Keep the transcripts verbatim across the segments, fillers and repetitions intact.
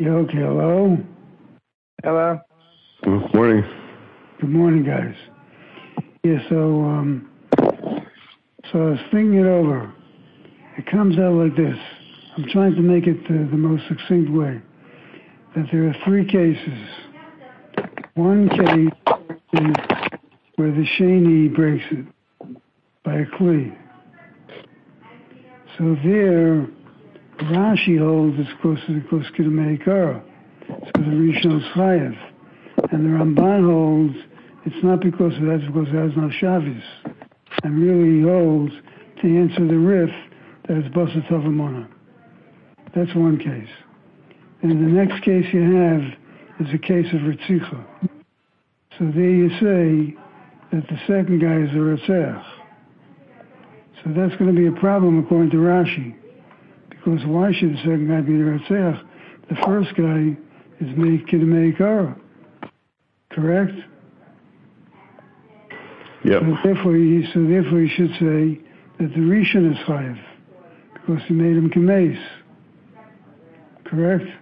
Yeah, okay, hello? Hello? Good morning. Good morning, guys. Yeah, so, um, so I was thinking it over. It comes out like this. I'm trying to make it the, the most succinct way. That there are three cases. One case is where the Shani breaks it by a Kli. So there, Rashi holds it's close to the close to the Meikara. So the Rishon is Chayev. And the Ramban holds it's not because of that, it's because that's not Shavis. And really he holds to answer the Rif that it's Basa Tavamona. That's one case. And the next case you have is a case of Ritzicha. So there you say that the second guy is a Ritzach. So that's going to be a problem according to Rashi. Because why should the second guy be the Ritzach? The first guy is Meikid Meikara. Correct? Yep. So therefore, he, so therefore he should say that the Rishon is Chayev. Because he made him Kameis. Correct?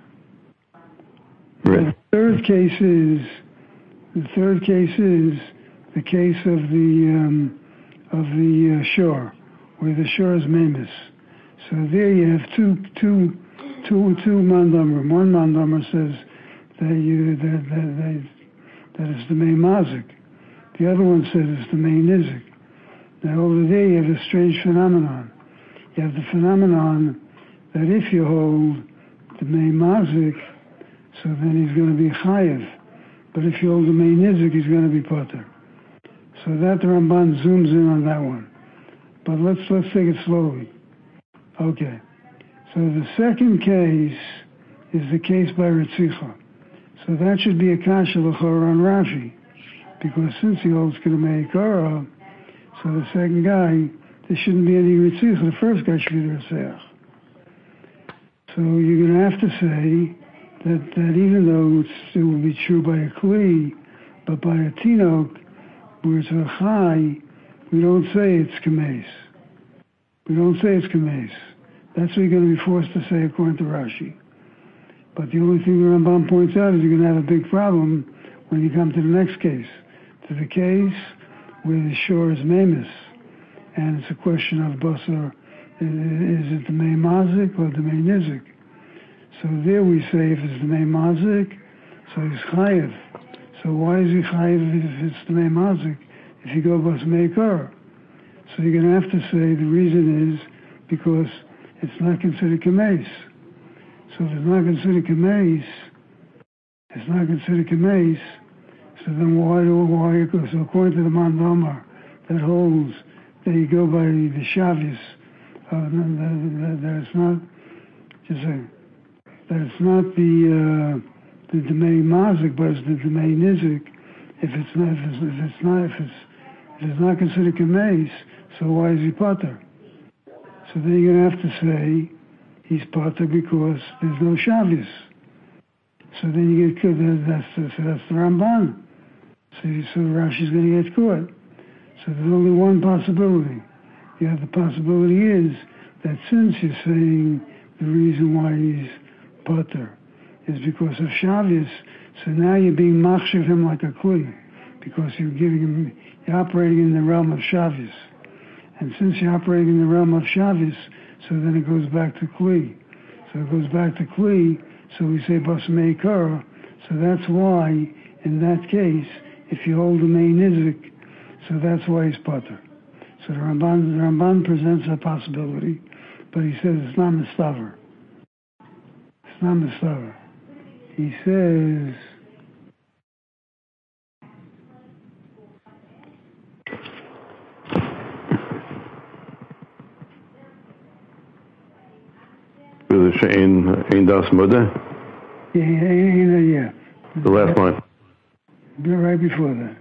Right. The third case is the third case is the case of the um, of the uh, shore, where the shore is Memis. So there you have two two two two mandamrim. One mandamr says that you that that that, that it's the main mazik. The other one says it's the main nizik. Now over there you have a strange phenomenon. You have the phenomenon that if you hold the main mazik, so then he's going to be chayev. But if you hold the main nizik, he's going to be potter. So that the Ramban zooms in on that one. But let's let's take it slowly. Okay. So the second case is the case by Ritzicha. So that should be a kasha l'chor on Rashi. Because since he holds Kedemei Kara, so the second guy, there shouldn't be any Ritzicha. The first guy should be the Ritzach. So you're going to have to say that, that even though it's, it will be true by a Kli, but by a Tinok, where it's a Chai, we don't say it's Kameis. We don't say it's Kameis. That's what you're going to be forced to say according to Rashi. But the only thing the Rambam points out is you're going to have a big problem when you come to the next case. To the case where the shore is Memis. And it's a question of Basar, is it the Mei Mazik or the Mei Nizik? So there we say if it's the Mei Mazik, so he's Chayev. So why is he Chayev if it's the Mei Mazik, if you go Bas Meikar? So you're going to have to say the reason is because it's not considered Kameis. So if it's not considered Kameis, it's not considered Kameis, so then why do why you go? So according to the Mandamar that holds that you go by the Shavis, uh, that, that, that it's not just a, that it's not the uh, the Demei Mazik, but it's the Demei Nizik. If it's not, if it's, if it's not, if it's if it's not considered Kameis, so why is he Potter? So then you're going to have to say he's Potter because there's no Shavis. So then you get that's the, so that's the Ramban. So, so Rashi's going to get caught. So there's only one possibility. The other possibility is that since you're saying the reason why he's Potter is because of Shavis, so now you're being machshav him like a Kli, because you're giving him, you're operating in the realm of Shavis. And since you're operating in the realm of Shavis, so then it goes back to Kli. So it goes back to Kli, so we say Bas Meikara. So that's why, in that case, if you hold the main Nizik, so that's why he's Potter. So the Ramban, the Ramban presents a possibility, but he says it's not Mistaver. It's not Mistaver. He says, With the Shein Ein Das Modeh? yeah, yeah, yeah. The last line. Right before that.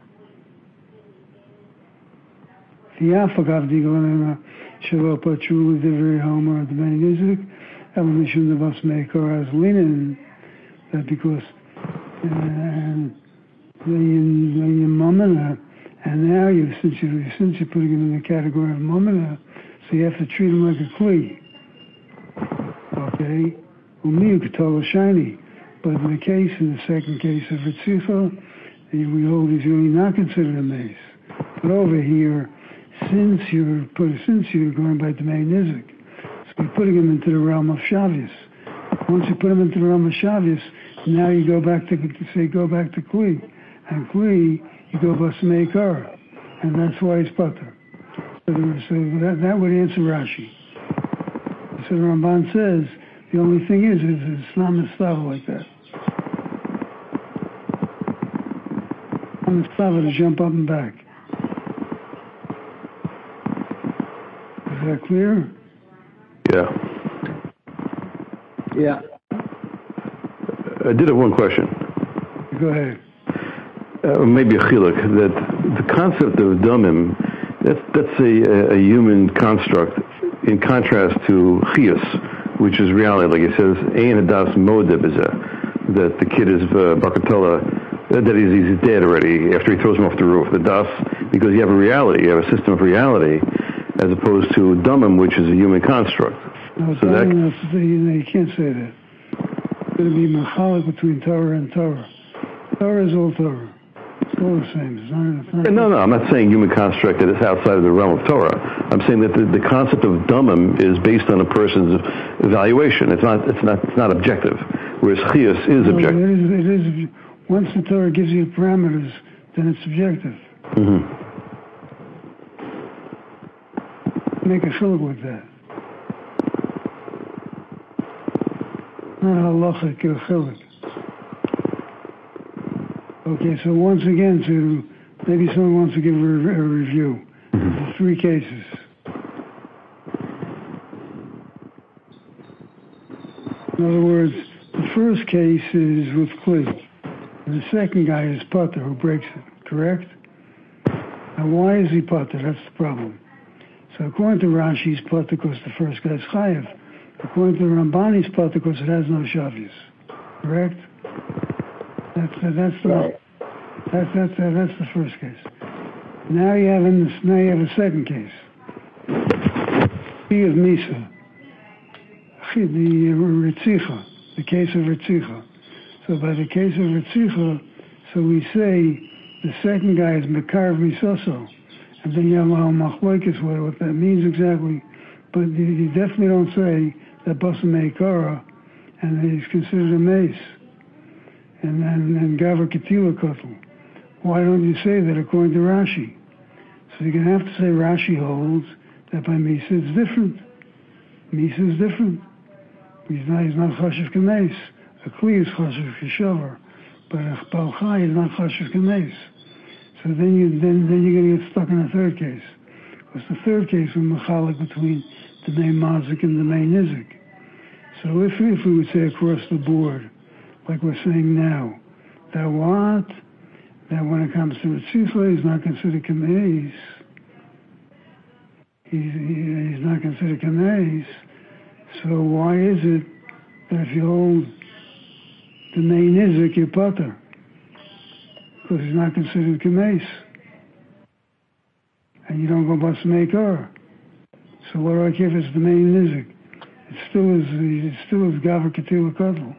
V'yafagav digalena shelo patru l'divrei Homer the Ben Nizik el mishum devas meikar as linen, that because and the mamana, and now you since you since you're putting him in the category of mamana, so you have to treat him like a kli. Okay, umi ketol shiny. But in the case, in the second case of Ritzicha, we hold he's really not considered a mace. But over here, since you're put, since you're going by Demei Nizik, so you're putting him into the realm of Shavius. Once you put him into the realm of Shavius, now you go back to, to say go back to Kli, and Kli you go Basamei Kara, and that's why it's Pater. So, so that, that would answer Rashi. So the Ramban says the only thing is, is it's not mistava like that. Mistava to jump up and back. Is that clear? Yeah. Yeah. I did have one question. Go ahead. Uh, maybe a chiluk, that the concept of damim, that's, that's a, a human construct in contrast to chiyus, which is reality. Like it says, ein hadas modeh b'zeh, that the kid is uh, bakatola, that he's, he's dead already after he throws him off the roof. The das, because you have a reality, you have a system of reality, as opposed to damim, which is a human construct. No, so that, you, know, you can't say that. It's going to be machalik between Torah and Torah. Torah is all Torah. It's all the same. It's not, it's not no, no, I'm not saying human construct that is outside of the realm of Torah. I'm saying that the, the concept of damim is based on a person's evaluation. It's not, it's not, it's not objective. Whereas chiyus is no, objective. It is, it is, once the Torah gives you parameters, then it's subjective. Mm-hmm. Make a chiluk with that. Not halachic or chiluk. Okay, so once again, to maybe someone wants to give a, re- a review. Mm-hmm. The three cases. In other words, the first case is with Kli, and the second guy is Pater who breaks it, correct? Now why is he Pater? That's the problem. So according to Rashi, he's Pater because the first guy's Chayev. According to the Ramban, he's Pater because it has no Shavius, correct? That's uh, that's the Right. that's that's uh, that's the first case. Now you have in this, now you have a second case. He of Misa, the Ritzicha, the case of Ritzicha. So by the case of Ritzicha, so we say the second guy is Mekar Misoso, and then you have Machloikis, what what that means exactly. But you, you definitely don't say that Basamei Kara, and that he's considered a mace. And then and Gavar Ketila Kotl. Why don't you say that according to Rashi? So you're going to have to say Rashi holds that by Misa it's different. Misa is different. He's not, he's not Chashiv Kameis. A Kli is Chashiv Keshavar. But a Baal Chai is not Chashiv Kameis. So then, you, then, then you're going to get stuck in a third case. Because the third case was Machalik between the main Mazik and the main Nizik. So if, if we would say across the board, like we're saying now, that what? That when it comes to Ritzicha, he's not considered Kameis. He's, he, he's not considered Kameis. So why is it that if you hold the main Nizik, you're Pater? Because he's not considered Kameis. And you don't go Basamei Kara. So what do I care if it's the main Nizik? It still is, it still is Gavar Ketila Kotl.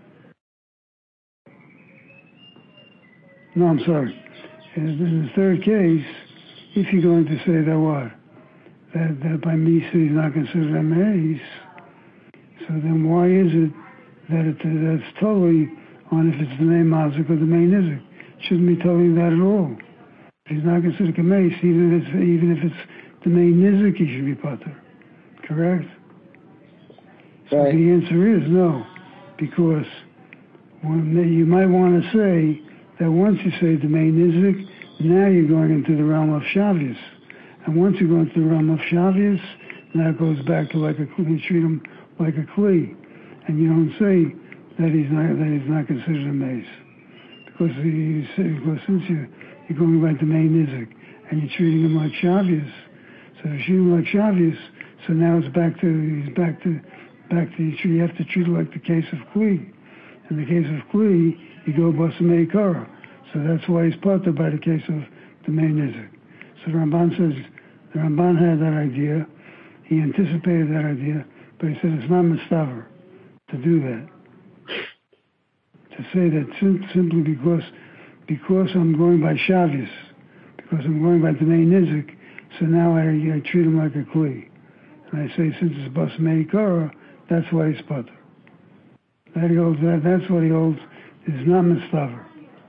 No, I'm sorry. In the third case, if you're going to say that what? That, that by Misa he's not considered a mace, so then why is it that it, that's totally on if it's the main Mazik or the main Nizik? Shouldn't be telling you that at all. If he's not considered a mace, even if it's, even if it's the main Nizik, he should be Pater. Correct? So right. The answer is no, because when you might want to say that once you say the main Nizik, now you're going into the realm of Shavius. And once you go into the realm of Shavius, now it goes back to like a Kli, you treat him like a Kli. And you don't say that he's not, that he's not considered a mace. Because, you say, because since you, you're going back to main Nizik, and you're treating him like Shavius, so if you treat him like Shavius, so now it's back to, he's back to, back to, you have to treat it like the case of Kli. In the case of Kli, you go Basamei Kara. So that's why he's Pater by the case of the main Nizik. So the Ramban says, the Ramban had that idea, he anticipated that idea, but he said it's not mistaver to do that. say that sim- simply because because I'm going by Shavius, because I'm going by the main Nizik, so now I, I treat him like a Kli. And I say, since it's Bas Meikara, that's why he's Pater. That he holds, that, that's what he holds, is not Mistaver.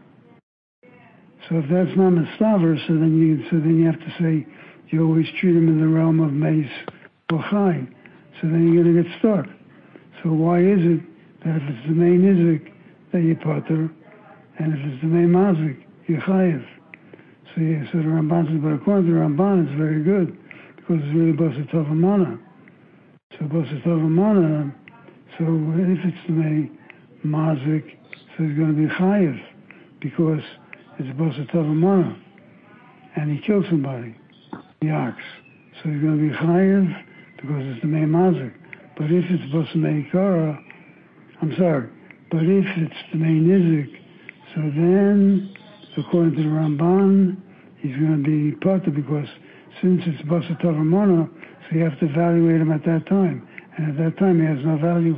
So if that's not Mistaver, so then you so then you have to say, you always treat him in the realm of Meis or Chai. So then you're going to get stuck. So why is it that if it's the main Nizik, that you Pater, and if it's the main Mazik, you're Chayiv? So, yeah, so the Ramban says, but according to the Ramban, it's very good, because it's really Basar Tavamana. So Basar Tavamana, so if it's the main Mazik, so it's going to be Chayiv, because it's Basar Tavamana, and he killed somebody, the ox. So he's going to be Chayiv, because it's the main Mazik. But if it's Basar Meikara, I'm sorry, but if it's the main Nizik, so then, according to the Ramban, he's going to be Pater, because since it's Basar Tavamana, so you have to evaluate him at that time. And at that time, he has no value.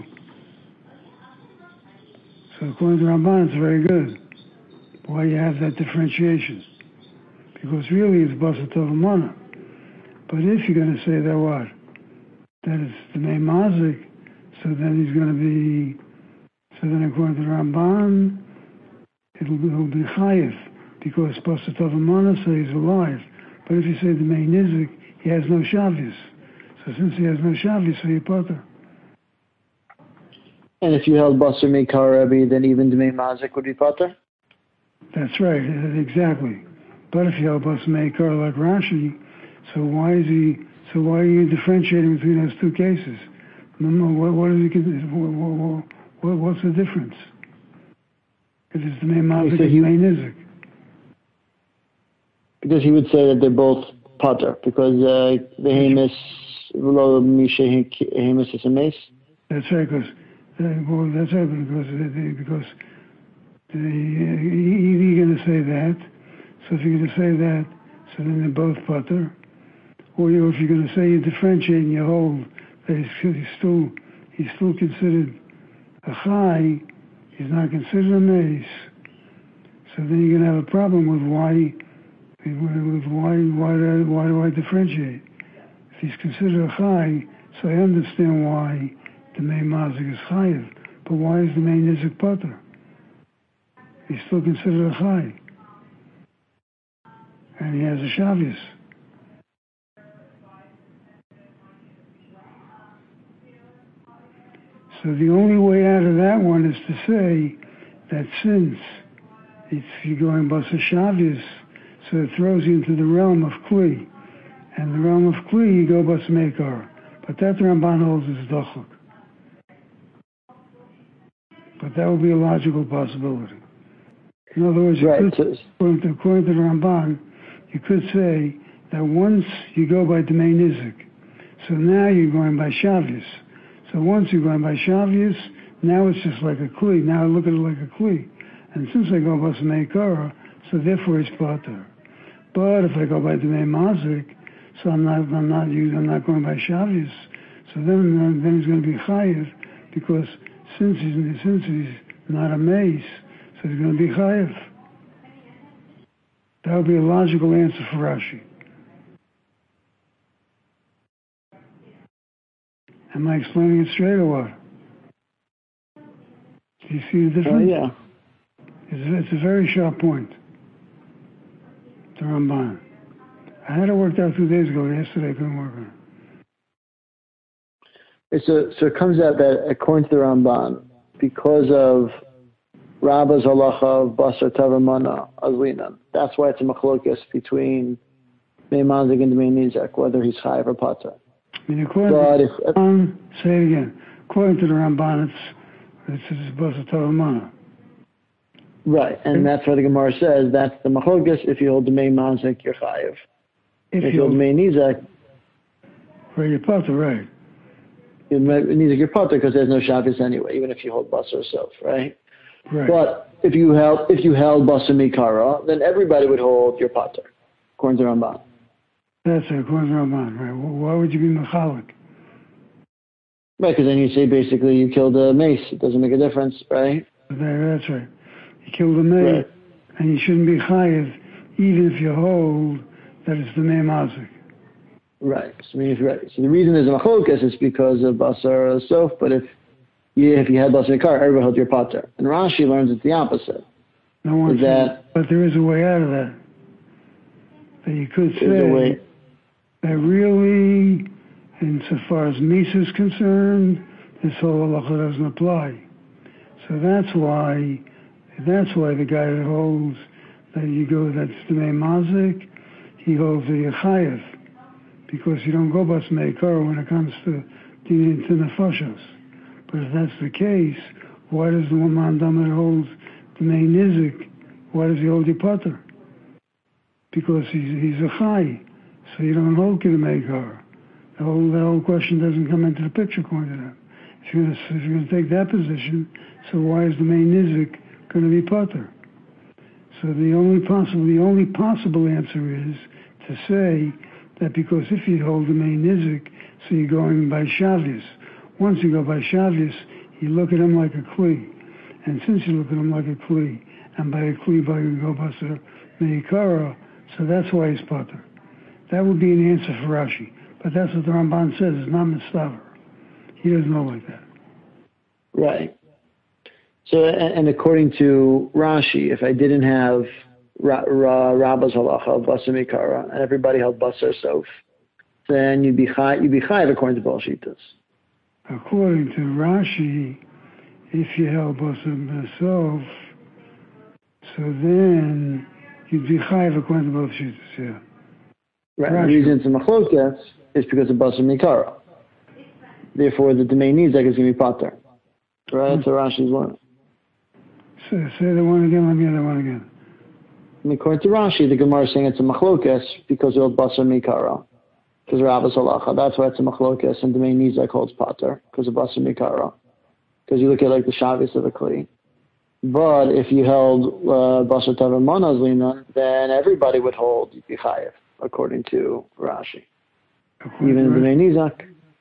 So according to the Ramban, it's very good. Why you have that differentiation? Because really it's Basar Tavamana. But if you're going to say that what? That it's the main Mazik, so then he's going to be, so then according to the Ramban, it'll be, it'll be Chayiv, because Basar Tavamana says he's alive. But if you say the main Nizik, he has no Shavius. So since he has no Shavius, so you Pater. And if you held Basar Meikara, Rebbe, then even the main Mazik would be Pater? That's right, exactly. But if you held Basar Meikara like Rashi, so why is he? So why are you differentiating between those two cases? No, no. What, what is he? What, what, what's the difference? If it's the main Mazik, it's the main Nizik. Because he would say that they're both Pater, because uh, the Hamas, Lo Misha Hamas is a mace. That's right, because uh, well, that's right, because they, because they, either you're going to say that. So if you're going to say that, so then they're both Pater. Or you, if you're going to say you differentiate and you hold that he's, he's still he's still considered a Chai, he's not considered a mace. So then you're going to have a problem with why. With why, why, do I, why do I differentiate? If he's considered a Chai, so I understand why the main Mazik is Chayiv. But why is the main Nizik Pater? He's still considered a Chai. And he has a Shavius. So the only way out of that one is to say that since if you're going Basar Shavius, so it throws you into the realm of Kli. And the realm of Kli, you go Basar Meikara. But that Ramban holds is Dochuk. But that would be a logical possibility. In other words, you right. could, according, to, according to the Ramban, you could say that once you go by the main Nizik, so now you're going by Shavius. So once you're going by Shavius, now it's just like a Kli. Now I look at it like a Kli. And since I go Basar Meikara, so therefore it's Pater. But if I go by the main Mazik, so I'm not, I'm not, I'm not going by Shavius. So then, then he's going to be Chayiv, because since he's since he's not a mace, so he's going to be Chayiv. That would be a logical answer for Rashi. Am I explaining it straight or what? Do you see the difference? Oh, yeah. It's, it's a very sharp point. The Ramban. I had it worked out two days ago. Yesterday I couldn't work on it. So, so it comes out that according to the Ramban, because of Rabba's halacha of Basar Tavamana Azlinan, that's why it's a machlokas between Mei Mazik and the Mei Nizek, whether he's Chayiv or Pater. I mean, according but to if, the Ramban, say it again. According to the Ramban, it's it's, it's Basar Tavamana. Right, and that's why the Gemara says that's the machlokas. If you hold the Mei Mazik, you're Chayiv. If, if you hold the Mei Nizek, right, you're Pater, right? It needs to get Pater because there's no Shabbos anyway, even if you hold Basar Sof, right? Right. But if you held if you held Basar Mikara, then everybody would hold your Pater, according to Ramban. That's it, according to Ramban, right? Why would you be Mechalik? Right, because then you say basically you killed a mace. It doesn't make a difference, right? That's right. You killed a mate, right. and you shouldn't be chayiv, even if you hold that it's the Mei Mazik. Right. So, I mean, if, right. So the reason there's a machlokas is because of basar sof, but if you, if you had basar mikara, everybody held your pater. And Rashi learns it's the opposite. No one is that, but there is a way out of that. That you could way. say that really, insofar as Misa is concerned, this whole halacha doesn't apply. So that's why, that's why the guy that holds that you go, that's the Mei Mazik, he holds the Yechayev, because you don't go bas meikar when it comes to the to nefashos. But if that's the case, why does the woman that holds the Mei Nizik, why does he hold your pater? Because he's, he's a chai, so you don't hold the meikar. The whole, the whole question doesn't come into the picture according to that. If you're going to, if you're going to take that position, so why is the Mei Nizik going to be pater? So the only possible, the only possible answer is to say that because if you hold the Mei Nizik, so you're going by Shavius. Once you go by Shavius, you look at him like a Kli. And since you look at him like a Kli, and by a Kli, by you go by Meikara, so that's why he's pater. That would be an answer for Rashi. But that's what the Ramban says, it's not Mistaver. He doesn't know like that. Right. So, and according to Rashi, if I didn't have Ra, Ra, Rabba's halacha of basar mikara and everybody held basar sof, then you'd be high. You'd be high according to Baal Shitas. According to Rashi, if you held basar sof, so then you'd be high according to Baal Shitas. Yeah. Right. Rashi. The reason it's a machlokas is because of basar mikara. Therefore, the domain nizak is going to be pater. Right. So Rashi's one. Say, say the one again. Let me hear the one again. And according to Rashi, the Gemara is saying it's a machlokas because of basar mikara, because of Rabba's halacha. That's why it's a machlokas, and domain nizak holds pater because of basar mikara. Because you look at like the Shavis of the Kli. But if you held uh, basar tavar manazlina, then everybody would hold yichayev, according to Rashi. According Even to the domain nizak.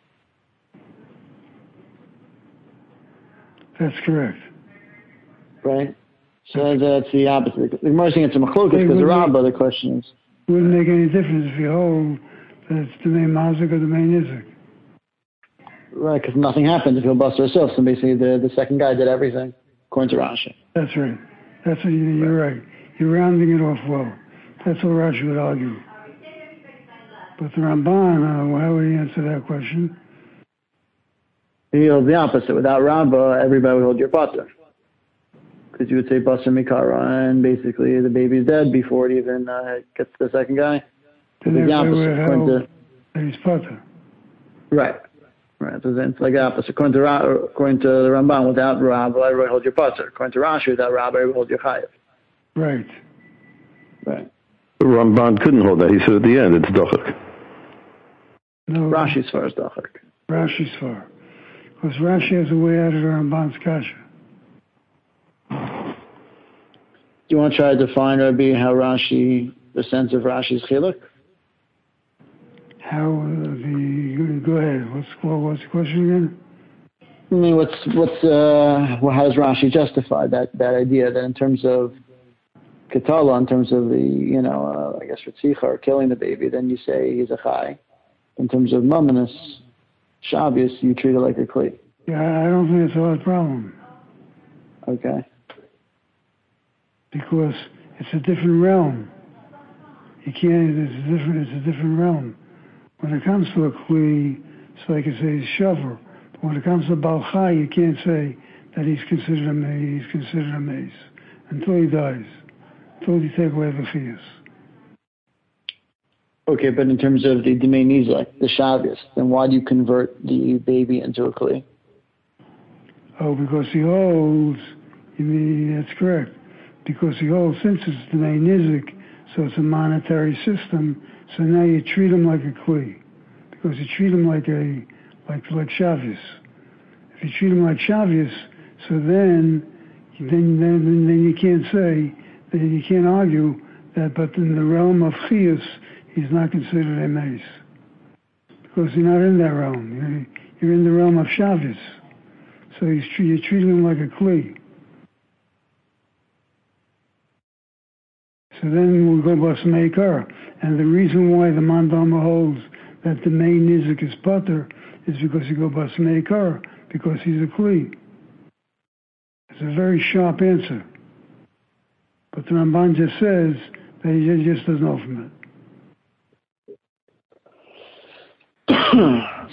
That's correct. Right? So that's the opposite. The Gemara is saying it's a machlokas because of Rabbah. The question is, wouldn't make any difference if you hold that it's the main mazik or the main nizik. right? Because nothing happens if you hold basar yourself. So basically, the the second guy did everything, according to Rashi. That's right. That's what you, you're right. You're rounding it off well. That's what Rashi would argue. But the Ramban, uh, how would he answer that question? He holds the opposite. Without Rabbah, everybody would hold your pater. Because you would say basar mikara, and basically the baby's dead before it even uh, gets to the second guy. Then the everybody opposite. would According hold to, that he's pater. right. Right. So then it's like the opposite. According to, Ra, according to the Ramban, without Rabbah, everybody holds your pater. According to Rashi, without Rabbah, everybody holds your chayev. Right. Right. The Ramban couldn't hold that. He said at the end, it's dochak. No. Rashi's far as dochak. Rashi's far. Because Rashi has a way out of the Ramban's kasha. Do you want to try to define, Rabbi, how Rashi, the sense of Rashi's chiluk? How uh, the go ahead. What's what's the question again? I mean, what's what's uh, well, how does Rashi justify that that idea that in terms of Ketala, in terms of the you know uh, I guess Ritzicha or killing the baby, then you say he's a chai. In terms of Mamonis, Shabbos, you treat it like a kli. Yeah, I don't think it's a hard problem. Okay. Because it's a different realm. You can't. It's a different. It's a different realm. When it comes to a kli, it's like I say, it's shavar. But when it comes to Baal Chai, you can't say that he's considered a maze. He's considered a maze until he dies, until you take away the chiyus. Okay, but in terms of the domain nizak, the Shabbos, then why do you convert the baby into a kli? Oh, because he holds. You mean that's correct? Because he holds, since it's the main nizik, so it's a monetary system. So now you treat him like a kli, because you treat him like a like like Shavuos. If you treat him like Shavuos, so then then then then you can't say that you can't argue that. But in the realm of chiyus, he's not considered a mace, because you're not in that realm. You're, you're in the realm of Shavuos. So you're treating him like a kli. So then we'll go Basmei Kara. And the reason why the Mandama holds that the main Nizik is Pater is because you go Basmei Kara, because he's a Kli. It's a very sharp answer. But the Ramban just says that he just doesn't know from it.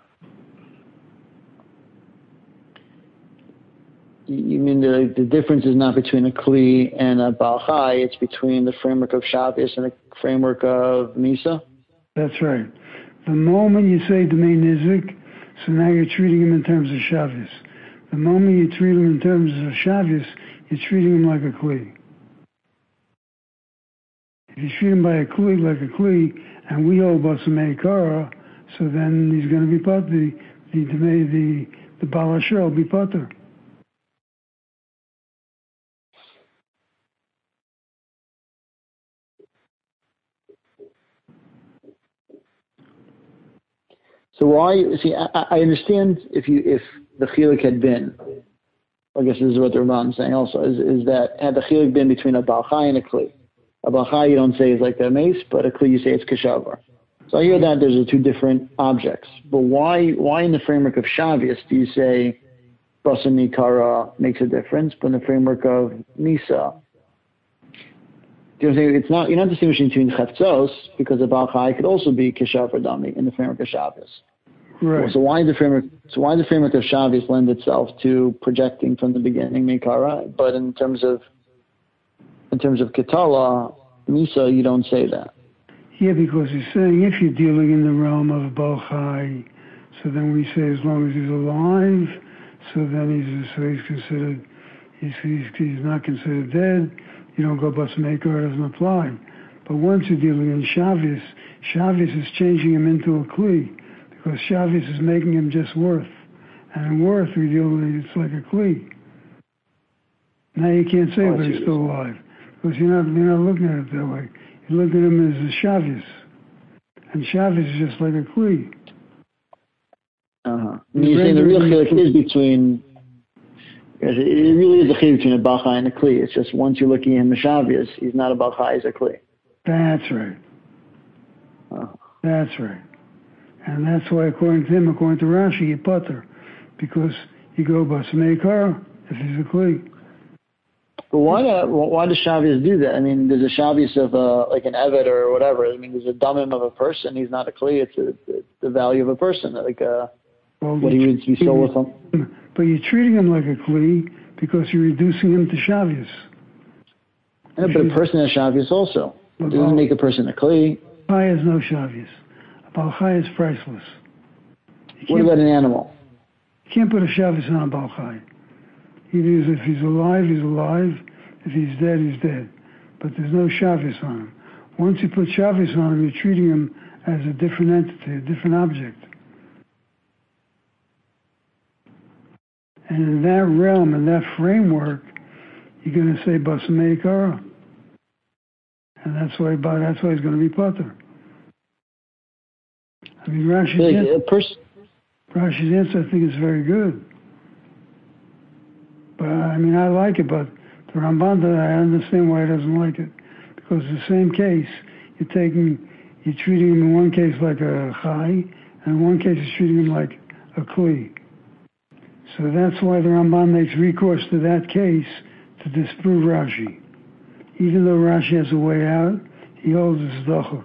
You mean the, the difference is not between a Kli and a Baal Chai, it's between the framework of Shabbos and the framework of Misa? That's right. The moment you say D'mei Nizik, so now you're treating him in terms of Shabbos. The moment you treat him in terms of Shabbos, you're treating him like a Kli. If you treat him by a Kli, like a Kli, and we hold Basmei Kara, so then he's going to be Pater. The, the, the, the Baal Asher will be Pater. So why, see, I, I understand if you if the chiluk had been, I guess this is what the Ramban is saying also, is, is that had the chiluk been between a Baal Chai and a Kli. A Baal Chai you don't say is like the mace, but a Kli you say it's Keshavar. So I hear that there's two different objects. But why why in the framework of Shavuos do you say Basmei Kara makes a difference, but in the framework of Misa, do you know what I'm saying? It's not, you're not distinguishing between Cheftzos, because a Baal Chai could also be Keshavar Dami in the framework of Shavuos. Right. So why the framework? So why the framework of Shavuos lend itself to projecting from the beginning Meikara, but in terms of in terms of Ketala, Misa, you don't say that. Yeah, because he's saying if you're dealing in the realm of a Baal Chai, so then we say as long as he's alive, so then he's so he's considered he's he's, he's not considered dead. You don't go Basmei Kara, doesn't apply. But once you're dealing in Shavuos, Shavuos is changing him into a Kli. Because Shavuos is making him just worth. And in worth, we deal with it, it's like a Kli. Now you can't say oh, that he's still alive. Because you're not, you're not looking at it that way. You're looking at him as a Shavuos. And Shavuos is just like a Kli. Uh-huh. And you're saying the real chiluk is between, it really is a chiluk between a Baal Chai and a Kli. It's just once you're looking at him as Shavuos, he's not a Baal Chai, he's a Kli. That's right. Uh-huh. That's right. And that's why, according to him, according to Rashi, you Pater, because you go Basmei Kara if he's a Kli. But why uh, why does Shavuos do that? I mean, there's a Shavuos of a, like an Evet or whatever. I mean, there's a damim of a person. He's not a Kli. It's a, the, the value of a person, like a, well, what he would be sold with him. But you're treating him like a Kli because you're reducing him to Shavuos. Yeah, but a person has Shavuos also. It doesn't make a person a Kli. Chai has no Shavuos. A Baal Chai is priceless. What about an animal? You can't put a Shavuos on a Baal Chai. Either if he's alive, he's alive. If he's dead, he's dead. But there's no Shavuos on him. Once you put Shavuos on him, you're treating him as a different entity, a different object. And in that realm, in that framework, you're going to say Basmei Kara. And that's why, that's why he's going to be Pater. I mean, Rashi's, like, answer, pers- Rashi's answer, I think, is very good. But, I mean, I like it, but the Ramban, I understand why he doesn't like it. Because the same case, you're taking, you're treating him in one case like a Chai, and in one case you're treating him like a Kli. So that's why the Ramban makes recourse to that case to disprove Rashi. Even though Rashi has a way out, he holds his dachuk.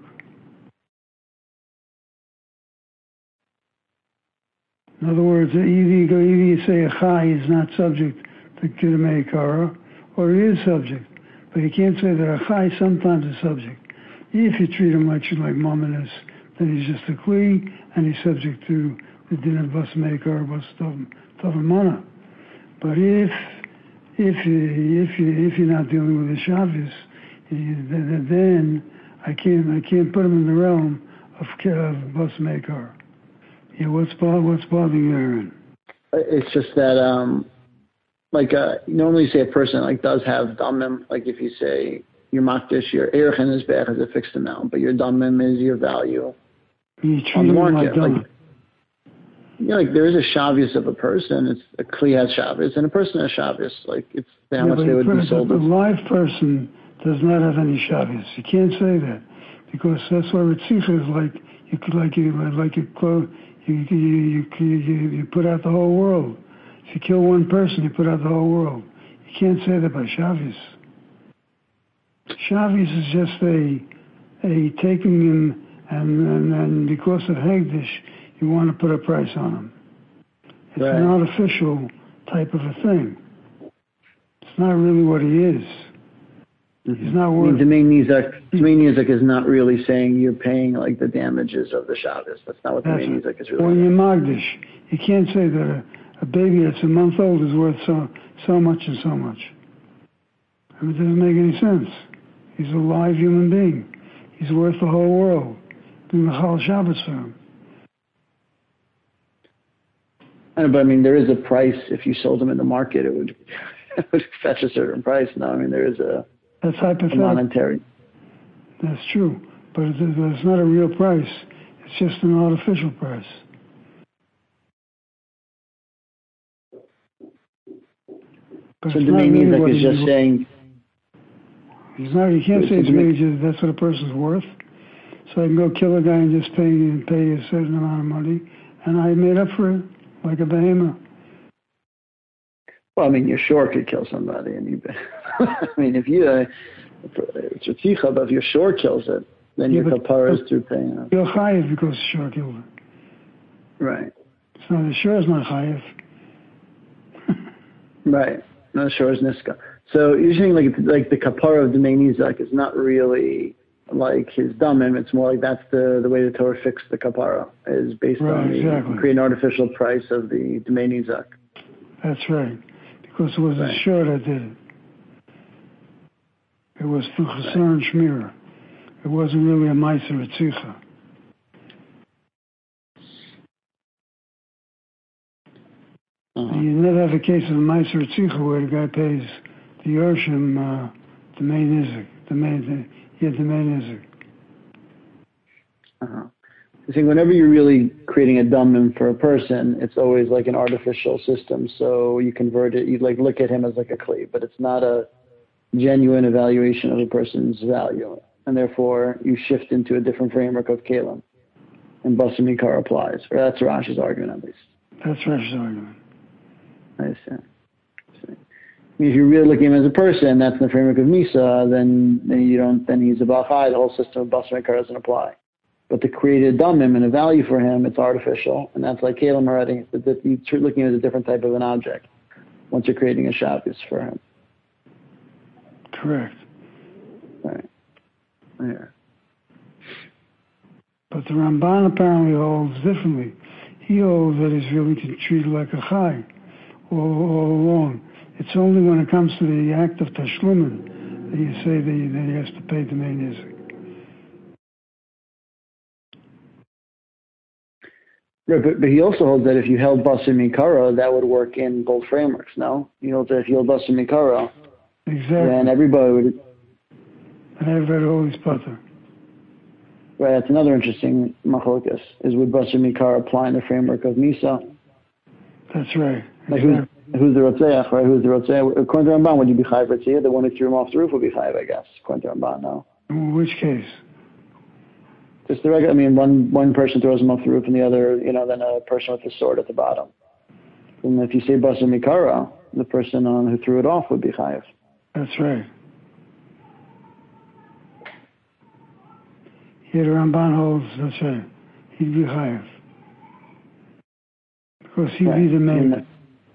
In other words, either you, go, either you say a Chai is not subject to D'mei Kara, or he is subject. But you can't say that a Chai sometimes is subject. If you treat him like like Mamonis, then he's just a Kli, and he's subject to the din of Basmei Kara, Bas Tavamana. But if if you, if you, if you're not dealing with the Shavuos, then I can't I can't put him in the realm of, of Basmei Kara. Yeah, what's what's bothering you, Aaron? It's just that, um, like, uh, you normally say a person like does have damim. Like if you say your makdish, your erech and his bech is a fixed amount, but your damim is your value you on the market. Like, like, you know, like there is a Shavuos of a person. It's a Kli has Shavuos, and a person has Shavuos. Like it's how yeah, much they would be sold. The live person does not have any Shabbos. You can't say that because that's what Ritzicha is like. You could like you like you close, you, you you you you put out the whole world. If you kill one person, you put out the whole world. You can't say that by Shabbos. Shabbos is just a a taking in, and, and and because of Hegdish, you want to put a price on him. It's right. An artificial type of a thing. It's not really what he is. Mm-hmm. He's not worth. Demain Nizak, Demain Nizak is not really saying you're paying like the damages of the Shabbos. That's not what Demain Nizak is really. When you're Magdish, you can't say that a, a baby that's a month old is worth so so much and so much. I mean, it doesn't make any sense. He's a live human being. He's worth the whole world. Do the Chal Shabbos for him. I know, but I mean, there is a price. If you sold him in the market, it would, it would fetch a certain price. No, I mean, there is a, That's hypothetical. a monetary. That's true, but it's, it's not a real price. It's just an artificial price. But so the main really Nizak is just worth. saying. He's not. You can't say it's really just that's what a person's worth. So I can go kill a guy and just pay and pay a certain amount of money, and I made up for it like a behemoth. Well, I mean, you sure could kill somebody, and you. I mean, if you, uh, it's a tzicha, but if your shore kills it, then yeah, your kapara is through paying it. You're chayiv because the shore killed it. Right. So the shore is not chayiv. Right. No, the shore is niska. So you're saying like like the kapara of the main Nizak is not really like his damim. It's more like that's the, the way the Torah fixed the kapara is based right, on the exactly. create an artificial price of the main Nizak. That's right. Because it was right. a shore that did it. It was through Chasar and Shmira. It wasn't really a Meiser Ritzicha. Uh-huh. You never have a case of a Meiser Ritzicha where the guy pays the Yershim, uh, the main Isaac, the main, yeah, the main Isaac. Uh-huh. I think whenever you're really creating a damim for a person, it's always like an artificial system. So you convert it, you like look at him as like a kli, but it's not a genuine evaluation of a person's value. And therefore, you shift into a different framework of Kalim. And Basar Mikar applies. Or that's Rashi's argument, at least. That's Rashi's argument. I see. If you're really looking at him as a person, that's in the framework of Misa, then, then you don't. Then he's a Bachai. The whole system of Basar Mikar doesn't apply. But to create a damim and a value for him, it's artificial, and that's like Kalim already. That you're looking at a different type of an object once you're creating a Shabbos for him. Correct. Right. Yeah. But the Ramban apparently holds differently. He holds that he's really treated like a chai all, all along. It's only when it comes to the act of tashlumin that you say that he, that he has to pay the main Isaac. Right, but, but he also holds that if you held Basar Mikara, that would work in both frameworks, no? You know that if you held Basar Mikara, exactly. then everybody would... And everybody always putter. Right, that's another interesting machlokas, is would Basar Mikara apply in the framework of Misa? That's right. Like exactly. who's, who's the Rotzeach, right? Who's the Rotzeach? According to Ramban, would you be chayiv Ritziyah? The one who threw him off the roof would be chayiv, I guess, according to Ramban, no? In which case? Just the regular, I mean, one one person throws him off the roof and the other, you know, then a person with a sword at the bottom. And if you say Basar Mikara, the person on who threw it off would be chayiv. That's right. Here the Ramban holds, that's right. He'd be chayiv. Because he'd right. be the main.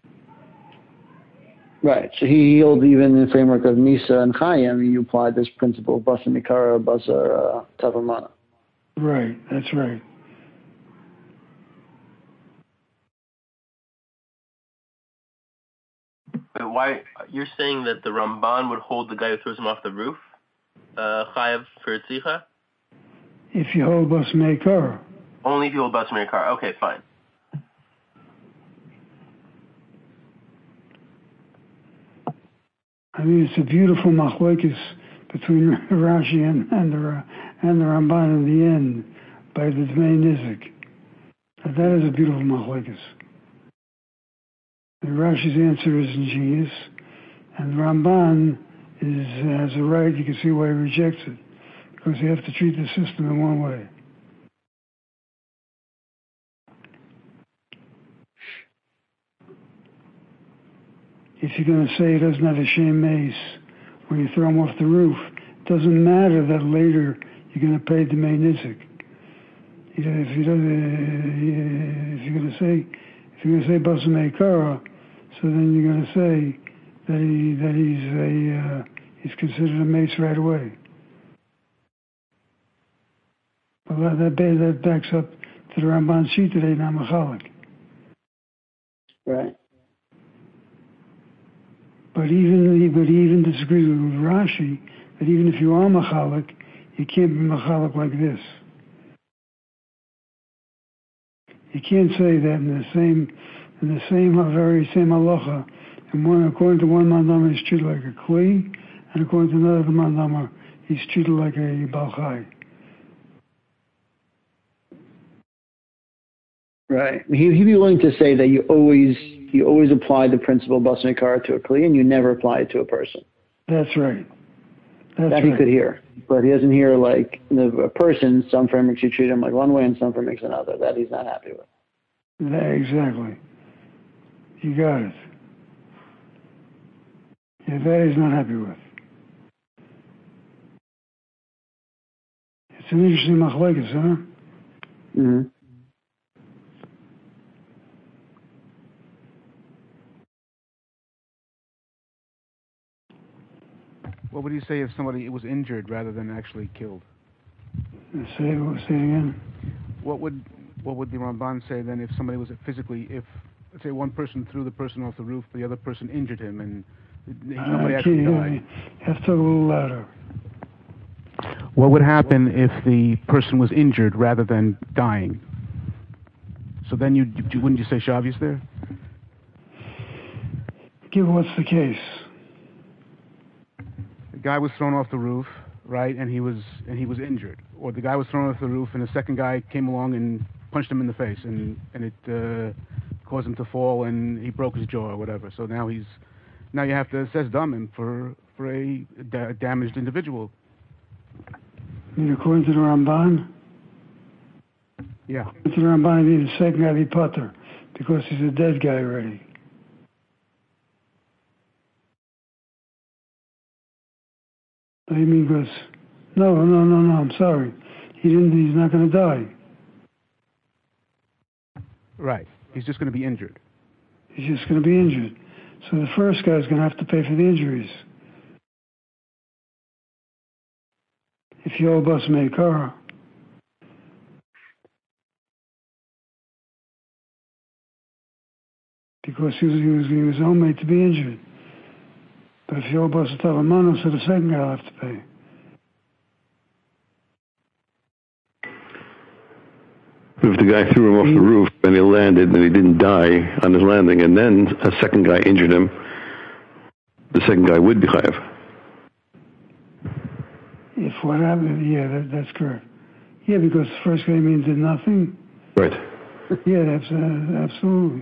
Right. So he holds even in the framework of Nisa and Chayim, you apply this principle of Basar Mikara, Basar uh, Tavamana. Right, that's right. But why, you're saying that the Ramban would hold the guy who throws him off the roof, uh, chayav for tzricha? If you hold Basar Mikara. Only if you hold Basar Mikara. Okay, fine. I mean, it's a beautiful machlokes between Rashi and, and the and the Ramban in the end by the Dmei Nizik. That is a beautiful machlokes. And Rashi's answer is ingenious, and the Ramban is has a right. You can see why he rejects it, because you have to treat the system in one way. If you're going to say he doesn't have a shem mace when you throw him off the roof, it doesn't matter that later you're going to pay the main nizik. If you don't, if you're going to say, if you're going to say basumei kara, so then you're going to say that he that he's a uh, he's considered a mace right away. But that that, that backs up to the Ramban sheet today, not machalik. Right. But even but he even disagrees with Rashi that even if you are machalik, you can't be machalik like this. You can't say that in the same in the same very same halacha, and one according to one mandama he's treated like a kli, and according to another mandama he's treated like a balchai. Right. He he'd be willing to say that you always you always apply the principle basmei kara to a kli, and you never apply it to a person. That's right. That's that right. he could hear, but he doesn't hear like the, a person. Some frameworks you treat him like one way, and some frameworks another. That he's not happy with. That, exactly. You got it. Yeah, that he's not happy with. It's an interesting machlekes, huh? Mm-hmm. What would you say if somebody was injured rather than actually killed? Say, say it again. What would what would the Ramban say then if somebody was physically, if let's say one person threw the person off the roof, but the other person injured him, and nobody uh, actually you died? Have to talk a little louder. What would happen if the person was injured rather than dying? So then you, you wouldn't you say Shavius there? Give what's the case. The guy was thrown off the roof, right, and he was and he was injured. Or the guy was thrown off the roof, and the second guy came along and punched him in the face, and and it uh, caused him to fall, and he broke his jaw or whatever. So now he's now you have to assess damim for for a da- damaged individual. I mean, according to the Ramban. Yeah. According to the Ramban, he the second guy be putter because he's a dead guy already. What do you mean, because, no, no, no, no, I'm sorry. He didn't, he's not going to die. Right. He's just going to be injured. He's just going to be injured. So the first guy's going to have to pay for the injuries. If you owe basmei kara. Because he was, he was, he was homemade to be injured. But if you owe basar tavamano, so the second guy will have to pay. If the guy threw him off the roof and he landed and he didn't die on his landing, and then a second guy injured him, the second guy would be chayav. If what happened, yeah, that, that's correct. Yeah, because the first guy means did nothing. Right. Yeah, that's uh, absolutely.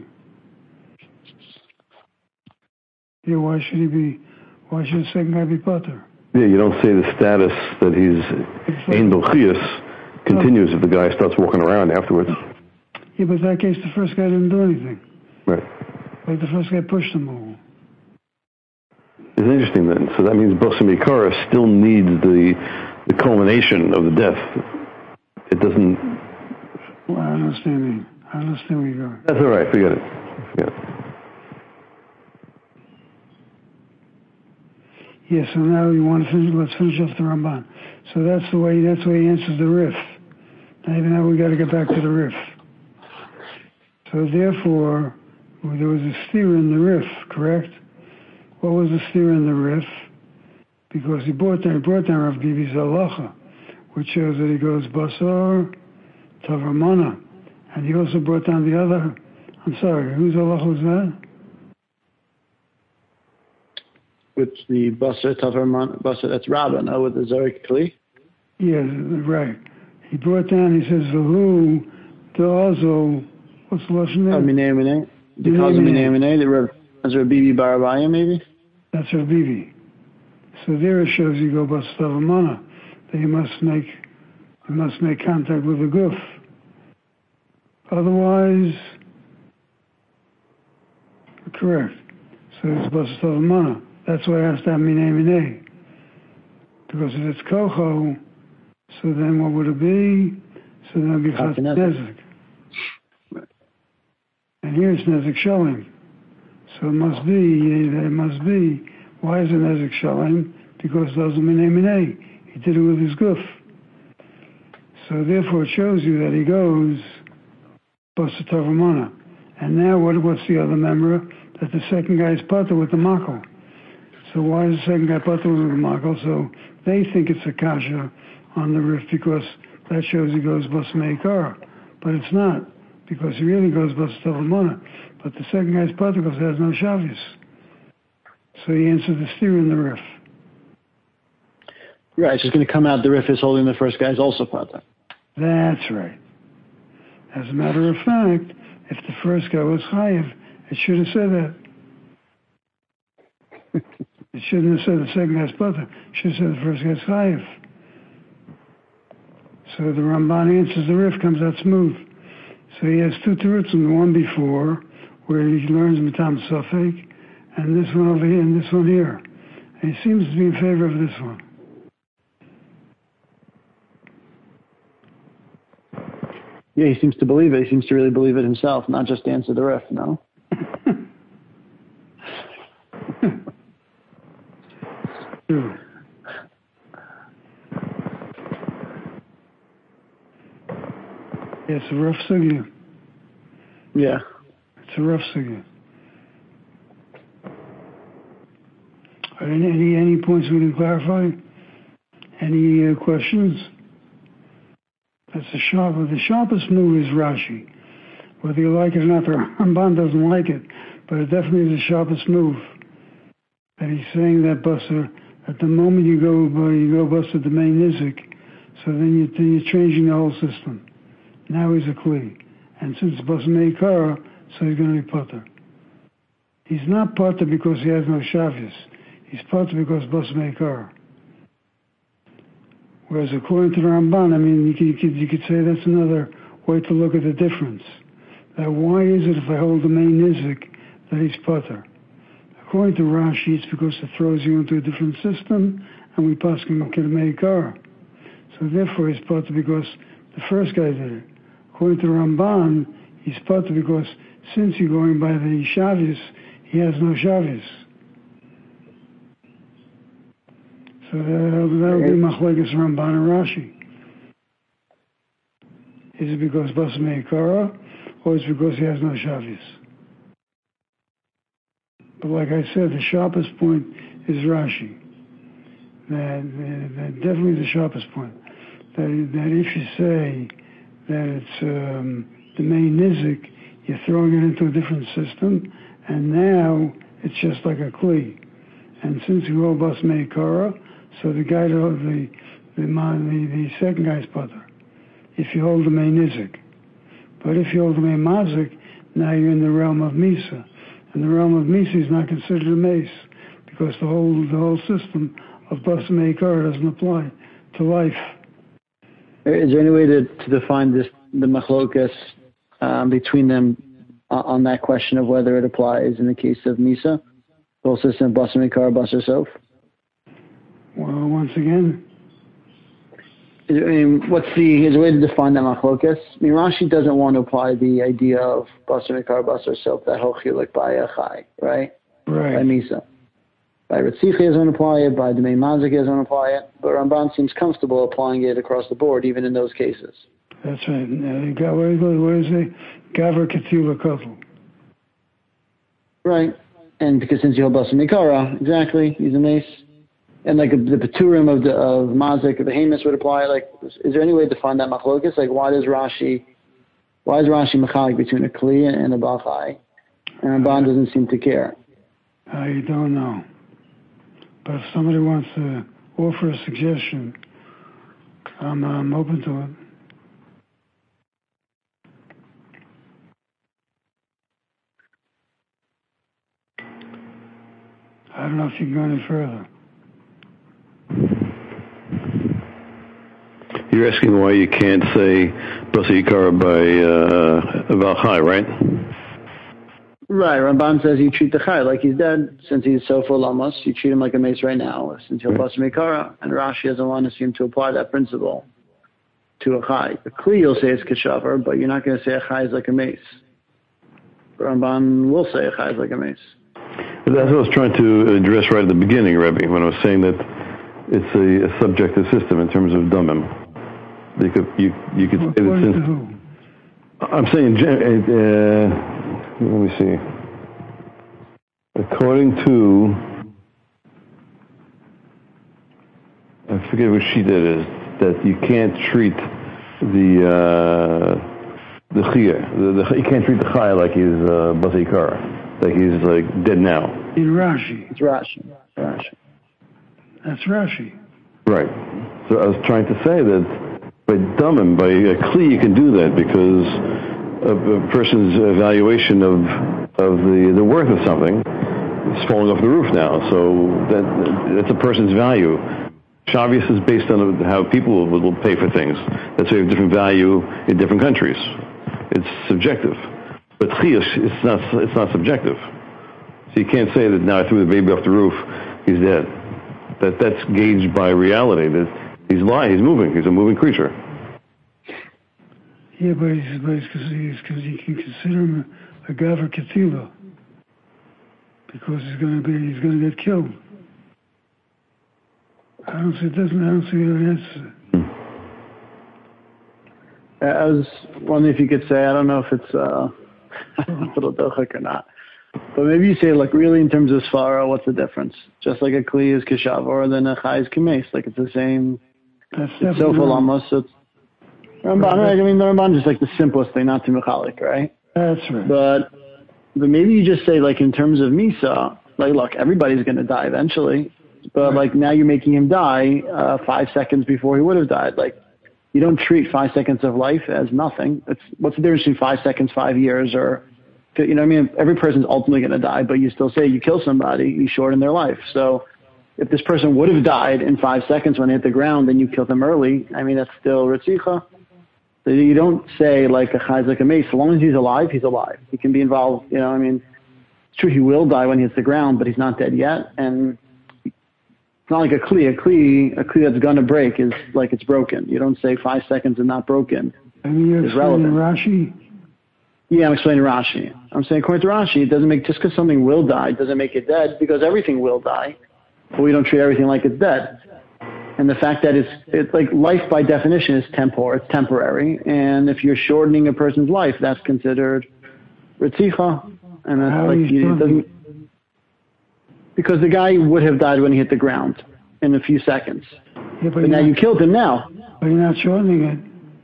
Yeah, why should he be? Why should the second guy be putter? Yeah, you don't say the status that he's ein b'chias continues if the guy starts walking around afterwards. Yeah, but in that case, the first guy didn't do anything. Right. Like the first guy pushed him over. It's interesting then. So that means basmei kara still needs the the culmination of the death. It doesn't. Well, I understand. I understand where you're going. That's all right. Forget it. Forget it. Yeah, so now you want to finish, let's finish off the Ramban. So that's the way, that's the way he answers the Rif. Now, now we got to get back to the Rif. So therefore, well, there was a steer in the Rif, correct? What was the steer in the Rif? Because he brought down, he brought down Rav Bibi's halacha, which shows that he goes basar tavamana. And he also brought down the other, I'm sorry, whose halacha was that? With the basar tavarman, basar, that's Rabbah, no, with the Zorik Kli? Yeah, right. He brought down, he says, Vahu, the also, what's the lashon there? Oh, Minei Minei. Because of Minei Minei, the Rav, as Rav Bibi Barabaya, maybe? That's Rav Bibi. So there it shows you go Basar Tavamana, that you must make you must make contact with the guf. Otherwise, correct. So it's Basar Tavamana. That's why it has to have Minei Minei. Because if it's Kocho, so then what would it be? So then it would be Chat Nezik. And here it's Nezik Shalem. So it must be, it must be, why is it Nezik Shalem? Because it doesn't Minei Minei. He did it with his guf. So therefore it shows you that he goes Basar Tavamana. And now what, what's the other member? That the second guy is Pater with the Makel. So why is the second guy Pater with the Makel? So they think it's a kasha on the roof because that shows he goes Basar Meikar. But it's not, because he really goes Basar Tavamana. But the second guy's Pater because he has no Shavius. So he answered the steer in the roof. Right, so it's going to come out the rif is holding the first guy's also Pater. That's right. As a matter of fact, if the first guy was Chayiv, it should have said that. It shouldn't have said the second guy's Pater. It should have said the first guy's Chayiv. So the Ramban answers the rif, comes out smooth. So he has two terutzim, the one before, where he learns Mitam Safek, and this one over here, and this one here. And he seems to be in favor of this one. Yeah, he seems to believe it. He seems to really believe it himself, not just answer the ref, no? True. Yeah, it's a rough sugya. Yeah. It's a rough sugya. Are there any, any points we can clarify? Any uh, questions? That's the sharp. The sharpest move is Rashi. Whether you like it or not, the Ramban doesn't like it, but it definitely is the sharpest move. That he's saying that Basar, at the moment you go you go Basar the main Nizik, so then, you, then you're changing the whole system. Now he's a Kli. And since Basar Meikara, so he's going to be Pater. He's not Pater because he has no Shavius. He's Pater because Basar Meikara. Whereas according to the Ramban, I mean, you could, you could, you could say that's another way to look at the difference. That why is it if I hold the main Nizik that he's Pater? According to Rashi, it's because it throws you into a different system, and we pass him to the Meikara. So therefore he's Pater because the first guy did it. According to the Ramban, he's Pater because since you're going by the Shavius, he has no Shavius. So that would be Machlekes Ramban and Rashi. Is it because Basar Meikara, or is it because he has no Shavius? But like I said, the sharpest point is Rashi. That, that, that definitely the sharpest point. That, that if you say that it's um, the main Nizik, you're throwing it into a different system, and now it's just like a Kli. And since you go Basar Meikara, so the guy, the the, the, the second guy's Pater, if you hold the main Nizik. But if you hold the main Mazik, now you're in the realm of Misa. And the realm of Misa is not considered a mace, because the whole the whole system of Basar Meikara doesn't apply to life. Is there any way to, to define this, the machlokas um, between them uh, on that question of whether it applies in the case of Misa, the whole system of Basar Meikara, Basar Sof? Well, once again, I mean, what's the is there a way to define that machlokas? I mean, Rashi doesn't want to apply the idea of Basar Meikara, Basar Sof, that whole chiluk by Achai, right? Right. By Misa. By Ritzichi he doesn't apply it, by Demei Mazik he doesn't apply it, but Ramban seems comfortable applying it across the board, even in those cases. That's right. Uh, where is it? Gaver Ketila Kotel. Right. And because since you hold Basar Meikara, exactly, he's a mace. And like the Peturim of the of Mazik, of the Hamas would apply. Like, is there any way to find that machlokas? Like, why does Rashi, why is Rashi machalik between a Kli and a Bachai? And Ramban doesn't seem to care. I don't know. But if somebody wants to offer a suggestion, I'm, I'm open to it. I don't know if you can go any further. You're asking why you can't say Basa Yikara by uh, Val Chai, right? Right. Ramban says you treat the Chai like he's dead. Since he's so full almost, you treat him like a mace right now, since he'll Basa Yikara. And Rashi doesn't want to seem to apply that principle to a Chai. A Kli you'll say is Keshavar, but you're not going to say a Chai is like a mace. Ramban will say a Chai is like a mace. That's what I was trying to address right at the beginning, Rebbe, when I was saying that it's a, a subjective system in terms of Damim. You could, you, you could say that since... I'm saying, uh, let me see. According to... I forget which sheet that is, that you can't treat the... Uh, the Chiyah. The, the, you can't treat the Chai like he's uh, Basa Yikara. Like he's like dead now. In Rashi. It's Rashi. Rashi. That's Rashi. Right. So I was trying to say that by Damim, by a Kli, you can do that because of a person's evaluation of of the, the worth of something is falling off the roof now. So that that's a person's value. Shabbos is based on how people will, will pay for things. That's why you have different value in different countries. It's subjective. But Chiyush, it's not, it's not subjective. So you can't say that now I threw the baby off the roof, he's dead. That, that's gauged by reality, that he's lying, he's moving, he's a moving creature. Yeah, but he's because he's, cause you can consider him a Gavar Ketila. Because he's going to be, he's going to get killed. I don't see, it doesn't, I don't see an answer. I was wondering if you could say, I don't know if it's, uh, a little dochak or not. But maybe you say, like, really in terms of Svara, what's the difference? Just like a Kli is Keshavar, then a Chai is Kemes. Like, it's the same. That's it's so full almost. So it's, Ramban, right? I mean, the Ramban is just like the simplest thing, not to Mechalik, right? That's right. But, but maybe you just say, like, in terms of Misa, like, look, everybody's going to die eventually. But, right. like, now you're making him die uh, five seconds before he would have died. Like, you don't treat five seconds of life as nothing. It's, what's the difference between five seconds, five years, or, you know what I mean? Every person's ultimately going to die, but you still say you kill somebody, you shorten their life. So if this person would have died in five seconds when they hit the ground, then you killed them early, I mean, that's still Ritzicha. So you don't say like a Chai is like a mace. So long as he's alive, he's alive. He can be involved, you know, I mean, it's true he will die when he hits the ground, but he's not dead yet. And it's not like a Kli. A Kli, a Kli that's going to break is like it's broken. You don't say five seconds and not broken. I mean, you're explaining Rashi? Yeah, I'm explaining Rashi. I'm saying according to Rashi, it doesn't make, just because something will die doesn't make it dead, because everything will die. But we don't treat everything like it's dead. And the fact that it's, it's like life by definition is temporal, it's temporary. And if you're shortening a person's life, that's considered Ritzicha. And that's How like, you it doesn't, because the guy would have died when he hit the ground in a few seconds. Yeah, but, but now not, you killed him now. But you're not shortening it.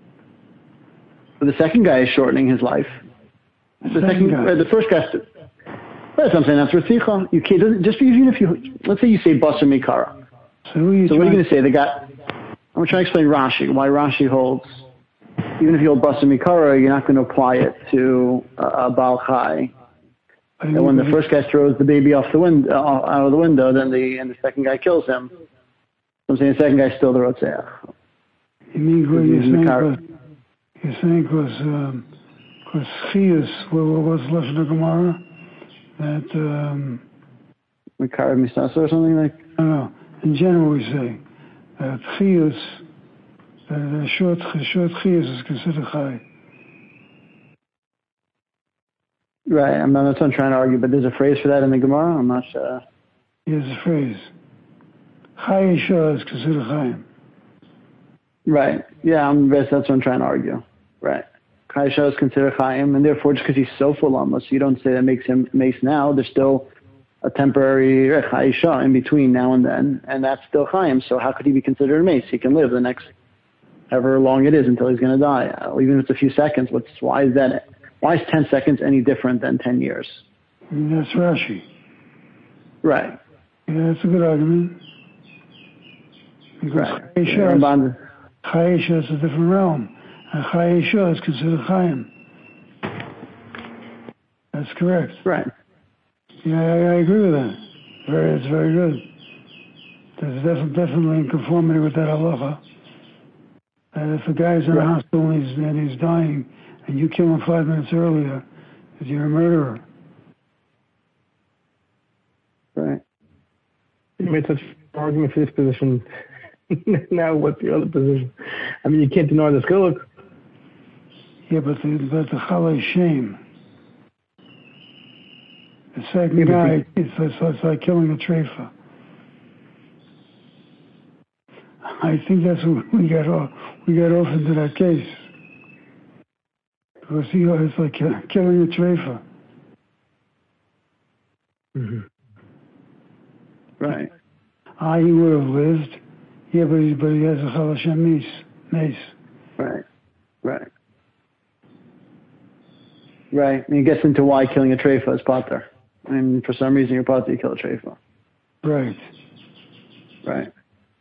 But the second guy is shortening his life. The, the second, guy. Uh, the first guy. That's what I'm saying. That's Ritzicha. You can't, just even if you, let's say you say Basa Mikara. So, who are you so what are you going to to say? The guy. I'm trying to explain Rashi. Why Rashi holds. Even if you hold Basa Mikara, you're not going to apply it to uh, a Baal Chai. And when the first guy throws the baby off the window, uh, out of the window, then the and the second guy kills him. So I'm saying the second guy's still the Rotzeach. You mean what you're saying? Cause, you're saying because um, because Chiyus, what was Lashon Gemara? That um, Mikar Misasa or something like. No, no. In general, we say that Chiyus, that a short short Chiyus is considered Chai. Right, I'm not, that's what I'm trying to argue, but there's a phrase for that in the Gemara? I'm not sure. There's a phrase. Chai Isha is considered Chaim. Right, yeah, I'm, that's what I'm trying to argue. Right. Chai Isha is considered Chaim, and therefore just because he's so full almost, you don't say that makes him mace now, there's still a temporary Chai Isha in between now and then, and that's still Chaim, so how could he be considered a mace? He can live the next, however long it is until he's going to die, even if it's a few seconds. What's, why is that? Why is ten seconds any different than ten years? I mean, that's Rashi. Right. Yeah, that's a good argument. Because right. Chai Isha is a different realm. And Chai Isha is considered Chaim. That's correct. Right. Yeah, I, I agree with that. Very, it's very good. There's def- definitely in conformity with that halacha. Uh, that if a guy's in Right. a hospital and he's, and he's dying, and you kill him five minutes earlier, that you're a murderer. Right. You made such an argument for this position. Now what's the other position? I mean, you can't deny the skillet. Yeah, but the, but the challah is shame. The second Yeah, but guy, it's, it's, it's like killing a treifa. I think that's what we got off. We got off into that case because he it's like uh, killing a treifa. Mm-hmm. Right. Ah, he would have lived. Yeah, but he, but he has a challah mace. Mace. Right. Right. Right. And he gets into why killing a treifa is pater. And for some reason, you're pater, you kill a treifa. Right. Right.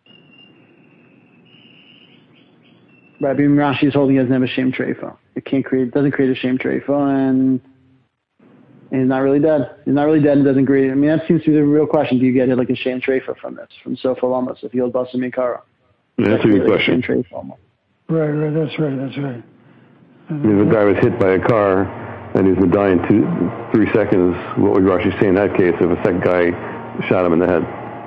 Right. But even Rashi is holding he doesn't have a shame treifa. It can't create, doesn't create a shame treifa, and, and he's not really dead. He's not really dead and doesn't create. I mean, that seems to be the real question. Do you get it like a shame treifa from this, from Sofa Lamas, if you hold Basa Mikara? That's a good question. Like a Right. Right. That's right. That's right. I mean, if a guy was hit by a car and he's been dying two, three seconds, what would Rashi say in that case if a second guy shot him in the head?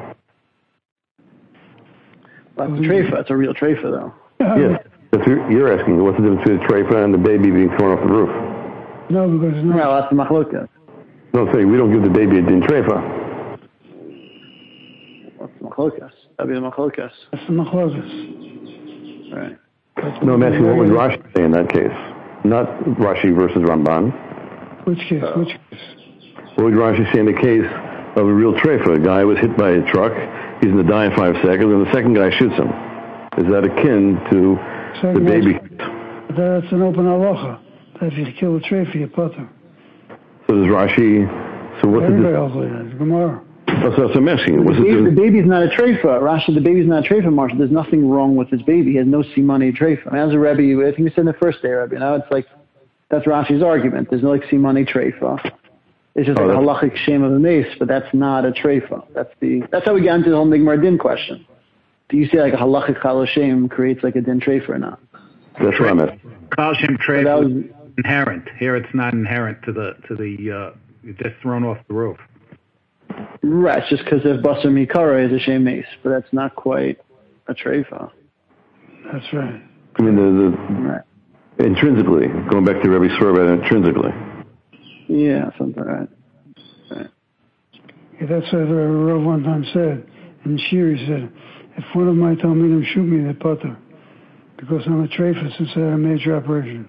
That's a treifa. It's a real treifa, though. Yes. If you're, you're asking, what's the difference between a treifa and the baby being thrown off the roof? No, because it's not. Well, that's the machlokas. No, say we don't give the baby a din treifa. What's the machlokas? That'd be the machlokas. That's the machlokas. Right. That's No, I'm asking what would Rashi say in that case? Not Rashi versus Ramban. Which case? Oh. Which case? What would Rashi say in the case of a real treifa? A guy was hit by a truck, he's in the die in five seconds, and the second guy shoots him. Is that akin to the Second baby? That's an open halacha. That if you kill a treifa, you potter. So does Rashi, so what's the Everybody difference? else like that. Gemara. Oh, so, so I'm asking, The, what's the baby, the difference? baby's not a treifa. Rashi, the baby's not a treifa, Marsha. There's nothing wrong with his baby. He has no simani treifa. I mean, as a Rebbe, I think you said in the first day, Rebbe. Now it's like, that's Rashi's argument. There's no like simani treifa. It's just Oh, like a that's- halachic shame of a mace, but that's not a treifa. That's the, that's how we get into the whole Nigmar Din question. Do you say like a halachic chal shame creates like a din treifa or not? That's what I'm asking. Kal Shem Treif that was was- inherent. Here it's not inherent to the to the uh, you're just thrown off the roof. Right, it's just because if Basar Mikara is a shame mace, but that's not quite a treifa. That's right. I mean, the, Right. the intrinsically, going back to Rebbe story about intrinsically. Yeah, something right. Right. Yeah, that's what the Rav one time said. And Shir, he said, if one of my Talmidim shoot me, they potter. Because I'm a treifa since I had a major operation.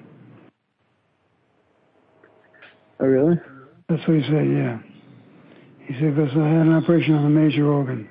Oh, really? That's what he said, yeah. He said, because I had an operation on a major organ.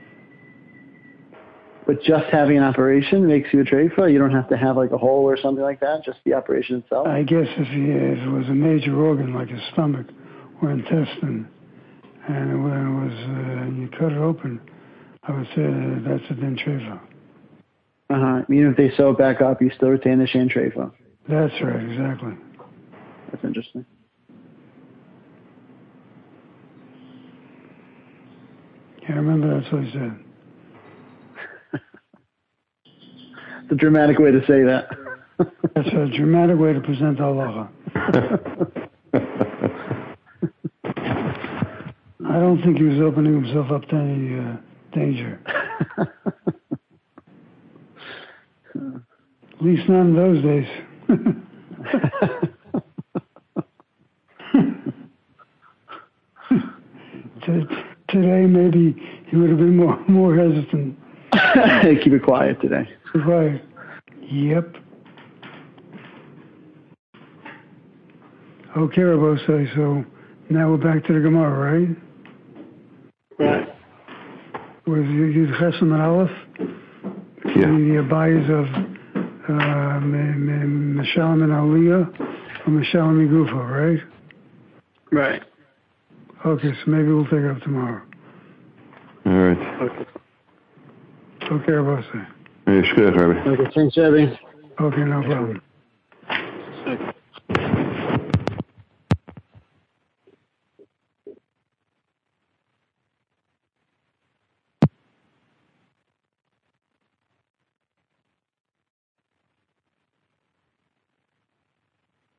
But just having an operation makes you a treifa? You don't have to have like a hole or something like that? Just the operation itself? I guess if, he, if it was a major organ like his stomach or intestine, and when it was, uh, you cut it open, I would say uh, that's a din treifa. Uh-huh. Even if they sew it back up, you still retain the shan treifa. That's right, exactly. That's interesting. Yeah, I remember that's what he said. It's a dramatic way to say that. That's a dramatic way to present halacha. I don't think he was opening himself up to any uh, danger. At least not in those days. T- Today, maybe he would have been more more hesitant. Keep it quiet today. Right. Yep. Okay, Rabosai, so now we're back to the Gemara, right? Right. With Yud Chesem and Aleph, Yeah. the abayas of uh, Meshalem and Aliyah, or Meshalem and Gufa, right? Right. Okay, so maybe we'll take it up tomorrow. All right. Okay. Okay, Rabosai. Hey, shkech, Rebbe. Okay, thanks, Abby. Okay, no problem. Okay.